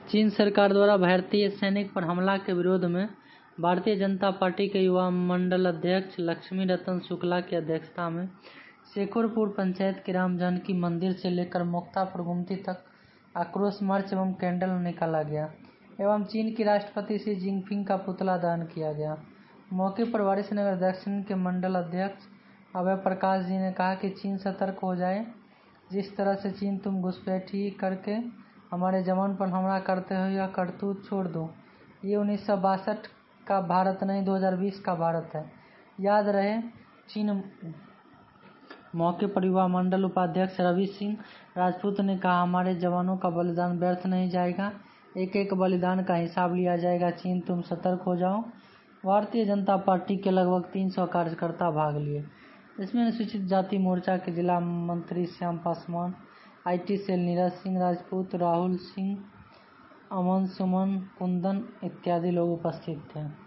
चीन सरकार द्वारा भारतीय सैनिक पर हमला के विरोध में भारतीय जनता पार्टी के युवा मंडल अध्यक्ष लक्ष्मी रतन शुक्ला की अध्यक्षता में शेखरपुर पंचायत के राम जानकी मंदिर से लेकर मुक्तापुर गुमती तक आक्रोश मार्च एवं कैंडल निकाला गया एवं चीन की राष्ट्रपति शी जिनपिंग का पुतला दहन किया गया। मौके पर वारिसनगर दक्षिण के मंडल अध्यक्ष अभय प्रकाश जी ने कहा कि चीन सतर्क हो जाए। जिस तरह से चीन तुम घुसपैठी करके हमारे जवान पर हमला करते हो या करतूत छोड़ दो। ये 1962 का भारत नहीं 2020 का भारत है, याद रहे। चीन मौके पर युवा मंडल उपाध्यक्ष रवि सिंह राजपूत ने कहा, हमारे जवानों का बलिदान व्यर्थ नहीं जाएगा, एक एक बलिदान का हिसाब लिया जाएगा। चीन तुम सतर्क हो जाओ। भारतीय जनता पार्टी के लगभग 300 कार्यकर्ता भाग लिए। इसमें अनुसूचित जाति मोर्चा के जिला मंत्री श्याम पासवान, IT सेल नीरज सिंह राजपूत, राहुल सिंह, अमन सुमन कुंदन इत्यादि लोग उपस्थित थे।